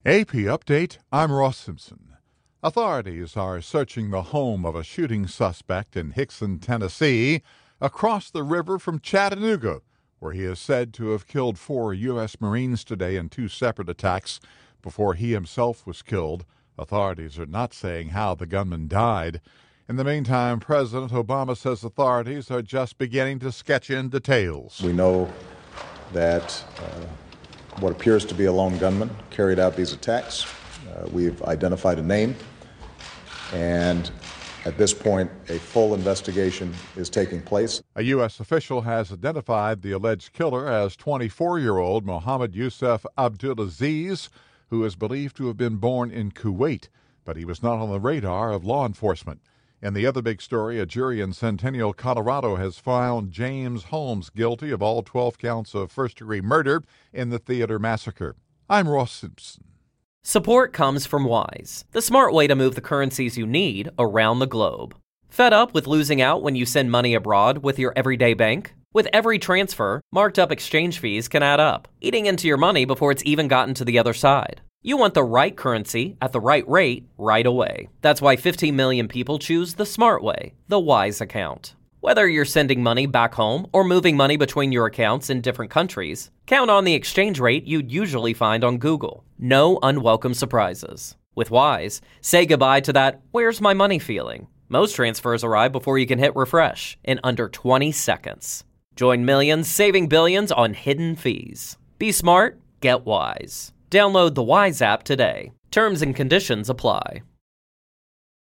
AP Update, I'm Ross Simpson. Authorities are searching the home of a shooting suspect in Hickson, Tennessee, across the river from Chattanooga, where he is said to have killed 4 U.S. Marines today in 2 separate attacks before he himself was killed. Authorities are not saying how the gunman died. In the meantime, President Obama says authorities are just beginning to sketch in details. We know that what appears to be a lone gunman carried out these attacks. We've identified a name, and at this point, a full investigation is taking place. A U.S. official has identified the alleged killer as 24-year-old Mohammed Youssef Abdulaziz, who is believed to have been born in Kuwait, but he was not on the radar of law enforcement. In the other big story, a jury in Centennial, Colorado has found James Holmes guilty of all 12 counts of first-degree murder in the theater massacre. I'm Ross Simpson. Support comes from Wise, the smart way to move the currencies you need around the globe. Fed up with losing out when you send money abroad with your everyday bank? With every transfer, marked up exchange fees can add up, eating into your money before it's even gotten to the other side. You want the right currency at the right rate right away. That's why 15 million people choose the smart way, the Wise account. Whether you're sending money back home or moving money between your accounts in different countries, count on the exchange rate you'd usually find on Google. No unwelcome surprises. With Wise, say goodbye to that "where's my money" feeling. Most transfers arrive before you can hit refresh in under 20 seconds. Join millions saving billions on hidden fees. Be smart, get Wise. Download the Wise app today. Terms and conditions apply.